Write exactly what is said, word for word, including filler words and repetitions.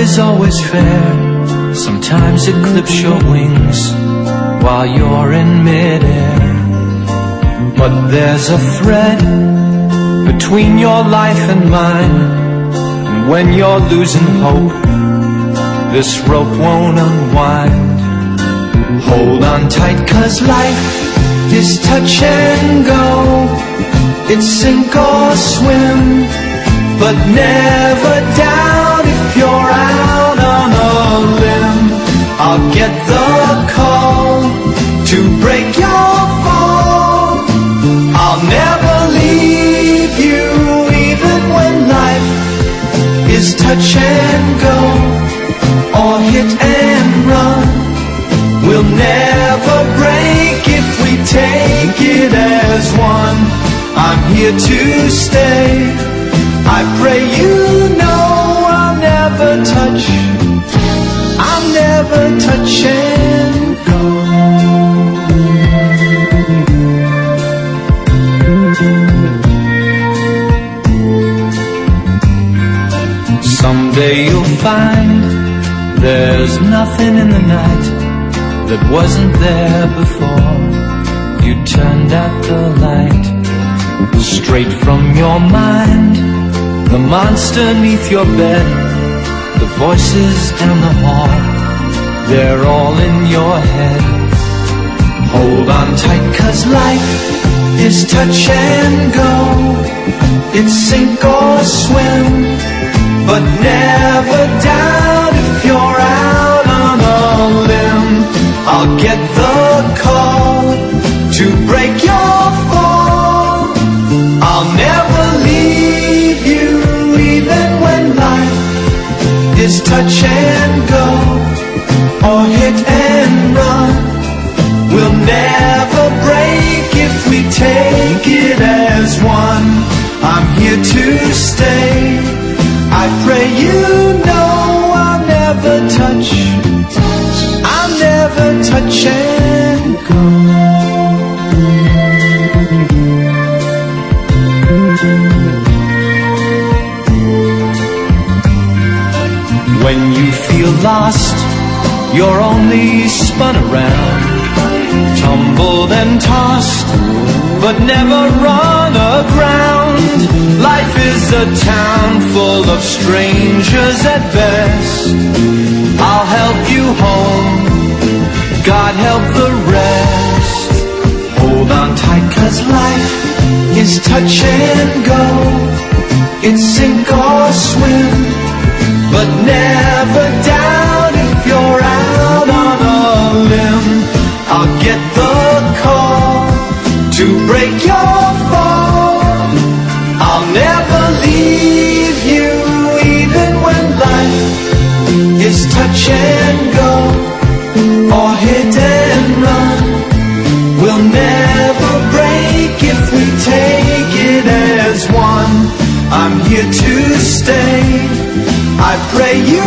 is always fair. Sometimes eclipse your wings while you're in midair. But there's a thread between your life and mine, and when you're losing hope, this rope won't unwind. Hold on tight, 'cause life is touch and go. It's sink or swim, but never down. If you're out on a limb, I'll get the call to break your fall. I'll never leave you, even when life is touch and go, or hit and run. We'll never break if we take it as one. I'm here to stay. I pray you know I'll never touch, I'll never touch and go. Someday you'll find there's nothing in the night that wasn't there before you turned out the light. Straight from your mind, the monster neath your bed, the voices down the hall, they're all in your head. Hold on tight, 'cause life is touch and go. It's sink or swim, but never down. If you're out on a limb, I'll get the call to break your fall. I'll never leave you, even when life is touch and go, or hit and run. We'll never break if we take it as one. I'm here to stay. I pray you know I'll never touch, I'll never touch and go. When you feel lost, you're only spun around, tumbled and tossed, but never run aground. Life is a town full of strangers at best. I'll help you home, God help the rest. Hold on tight, 'cause life is touch and go. It's sink or swim, but never down. If you're out on a limb, I'll get the call to break your fall. I'll never leave you, even when life is touch and go, or hit and run. We'll never break if we take it as one. I'm here to stay. I pray you